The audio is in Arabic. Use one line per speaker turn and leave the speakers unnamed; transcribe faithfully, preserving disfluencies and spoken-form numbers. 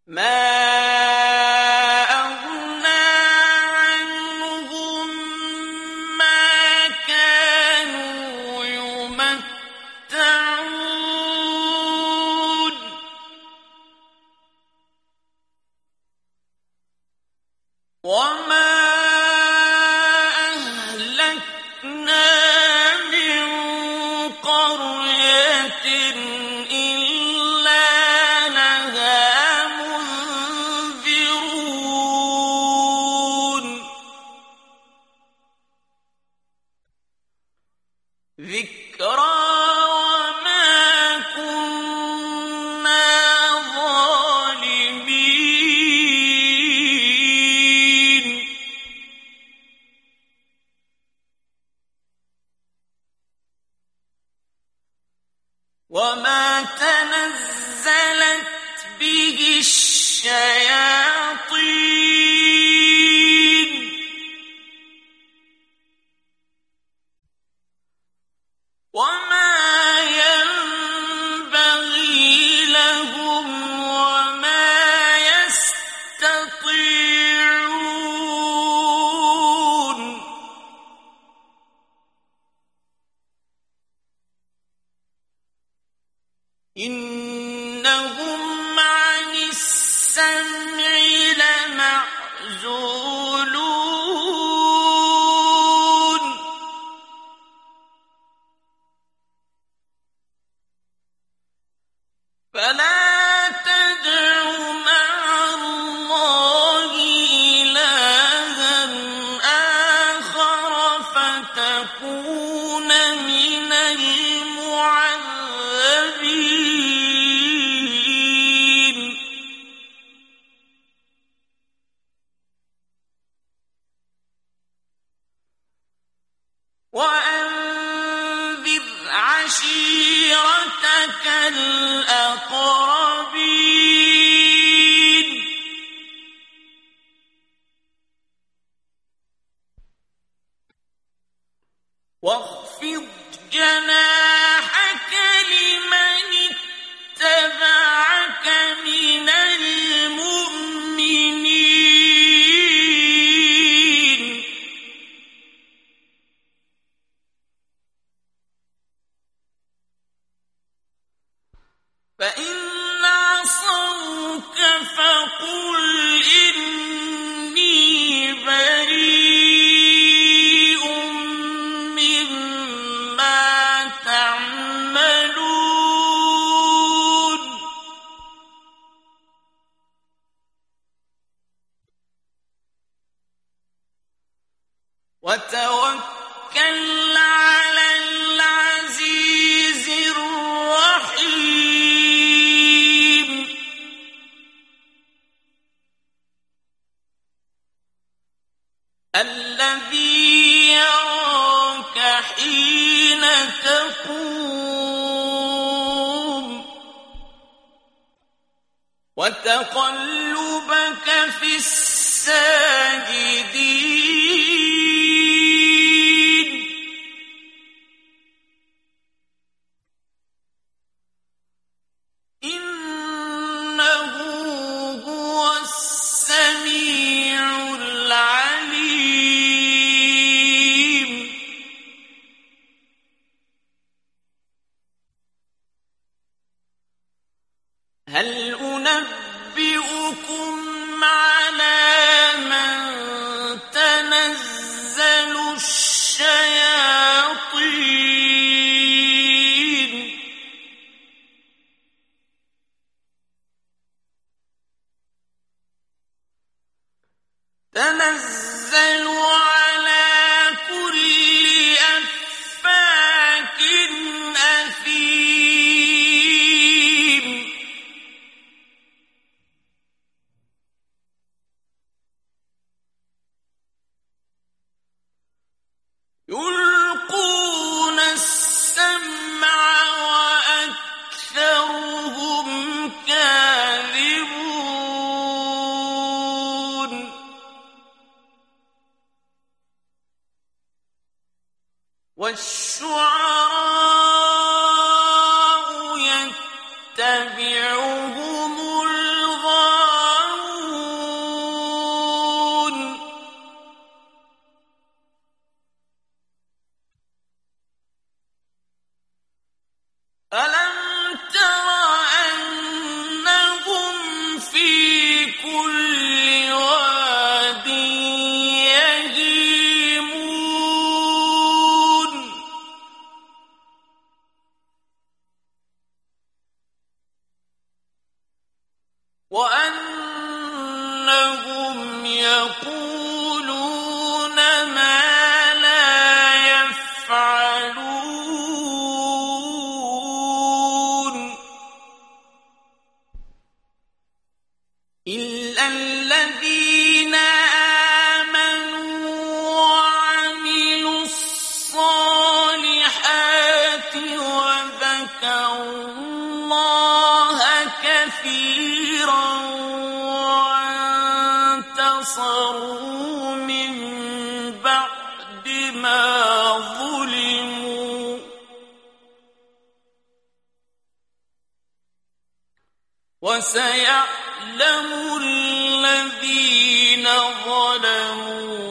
ما أغنى عنهم ما كانوا يمتعون وما أهلكنا من قرية إلا لها منذرون ذكرى وما كنا ظالمين وما تنزلت به الشياطين وما ينبغي لهم وما يستطيعون إنهم عن السمع لمعزولون فلا تدع مع الله إلها آخر فتكون من المعذبين وأنذر عشيرتك الأقربين واخفض جناحك لمن اتبعك من المؤمنين فإن عصوك فقل إني بريء مما تعملون وتوكل على العزيز الرحيم الذي يراك حين تقوم وتقلبك في الساجدين إنه هو السميع العليم هل أنبئكم على من تنزل الشياطين تنزل على كل أفاك أثيم يلقون السمع وأكثرهم كاذبون والشعراء يتبعهم الغاوون كل واد يهيمون وأنهم يقولون ما لا يفعلون إلا الذين آمنوا وعملوا الصالحات وذكروا الله كثيرا وانتصروا من بعد ما ظلموا وسيعلم الذين ظلموا